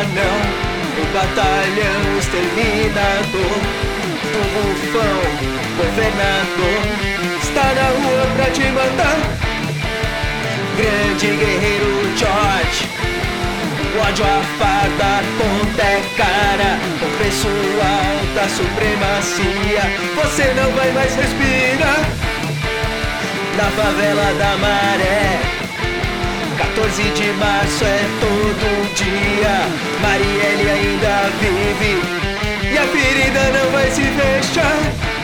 não. O batalhão exterminador, o bufão governador está na rua pra te matar. Grande guerreiro George, o ódio, a farda, conta é cara. O pessoal da supremacia, você não vai mais respirar. Na favela da Maré, 14 de março é todo dia. Marielle ainda vive e a ferida não vai se fechar.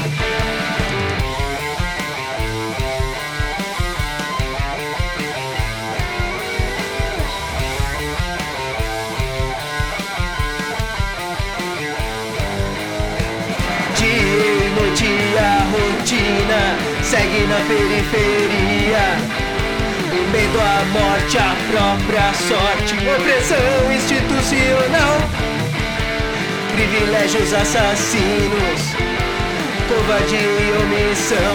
Dia e noite a rotina segue na periferia. O medo, a morte, a própria sorte, opressão institucional, privilégios, assassinos, covardia e omissão,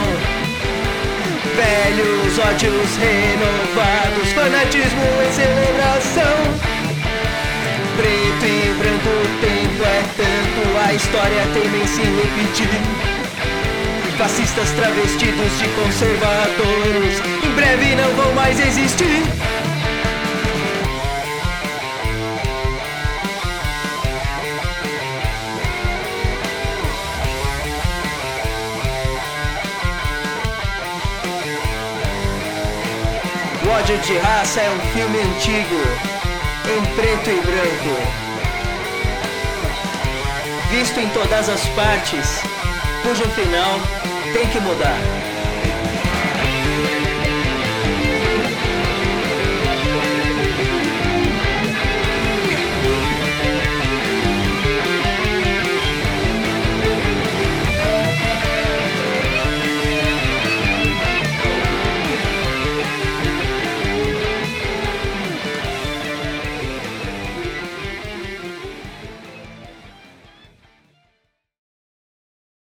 velhos ódios renovados, fanatismo em celebração. Preto e branco, o tempo é tanto, a história teima em se repetir. Fascistas travestidos de conservadores em breve não vão mais existir. O ódio de raça é um filme antigo, em preto e branco, visto em todas as partes, cujo final tem que mudar.